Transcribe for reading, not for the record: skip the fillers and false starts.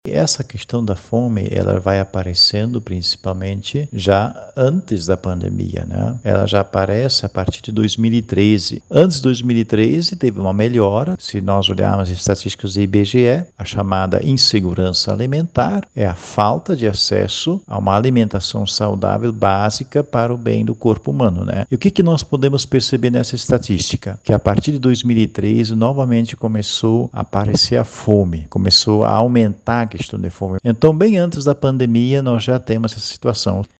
Essa questão da fome, ela vai aparecendo principalmente já antes da pandemia, né? Ela já aparece a partir de 2013. Antes de 2013 teve uma melhora. Se nós olharmos as estatísticas do IBGE, a chamada insegurança alimentar é a falta de acesso a uma alimentação saudável básica para o bem do corpo humano, né? E o que nós podemos perceber nessa estatística? Que a partir de 2013 novamente começou a aparecer a fome, começou a aumentar a questão de fome. Então, bem antes da pandemia, nós já temos essa situação.